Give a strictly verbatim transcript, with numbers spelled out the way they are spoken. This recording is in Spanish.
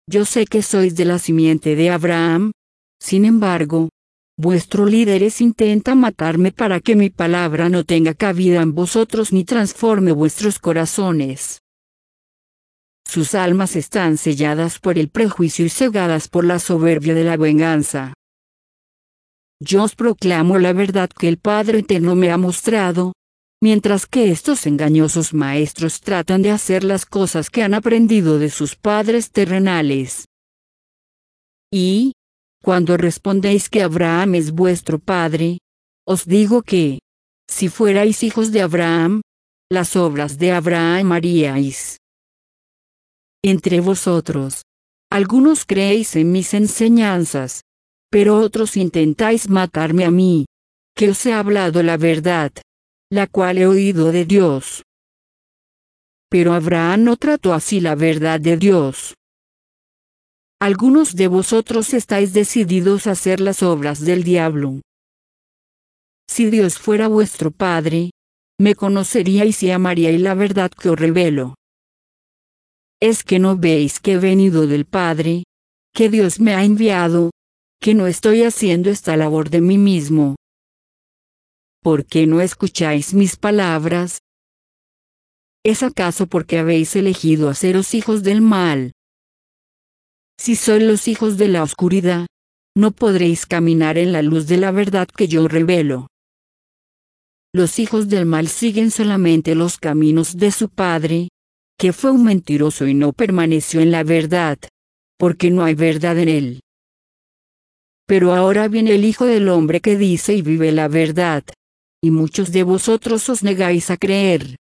Yo sé que sois de la simiente de Abraham. Sin embargo, vuestros líderes intentan matarme para que mi palabra no tenga cabida en vosotros ni transforme vuestros corazones. Sus almas están selladas por el prejuicio y cegadas por la soberbia de la venganza. Yo os proclamo la verdad que el Padre Eterno me ha mostrado, mientras que estos engañosos maestros tratan de hacer las cosas que han aprendido de sus padres terrenales. Y, cuando respondéis que Abraham es vuestro padre, os digo que, si fuerais hijos de Abraham, las obras de Abraham haríais. Entre vosotros, algunos creéis en mis enseñanzas, pero otros intentáis matarme a mí, que os he hablado la verdad, la cual he oído de Dios. Pero Abraham no trató así la verdad de Dios. Algunos de vosotros estáis decididos a hacer las obras del diablo. Si Dios fuera vuestro Padre, me conoceríais y amaríais la verdad que os revelo. ¿Es que no veis que he venido del Padre, que Dios me ha enviado, que no estoy haciendo esta labor de mí mismo? ¿Por qué no escucháis mis palabras? ¿Es acaso porque habéis elegido haceros hijos del mal? Si sois los hijos de la oscuridad, no podréis caminar en la luz de la verdad que yo revelo. Los hijos del mal siguen solamente los caminos de su padre, que fue un mentiroso y no permaneció en la verdad, porque no hay verdad en él. Pero ahora viene el Hijo del Hombre que dice y vive la verdad, y muchos de vosotros os negáis a creer.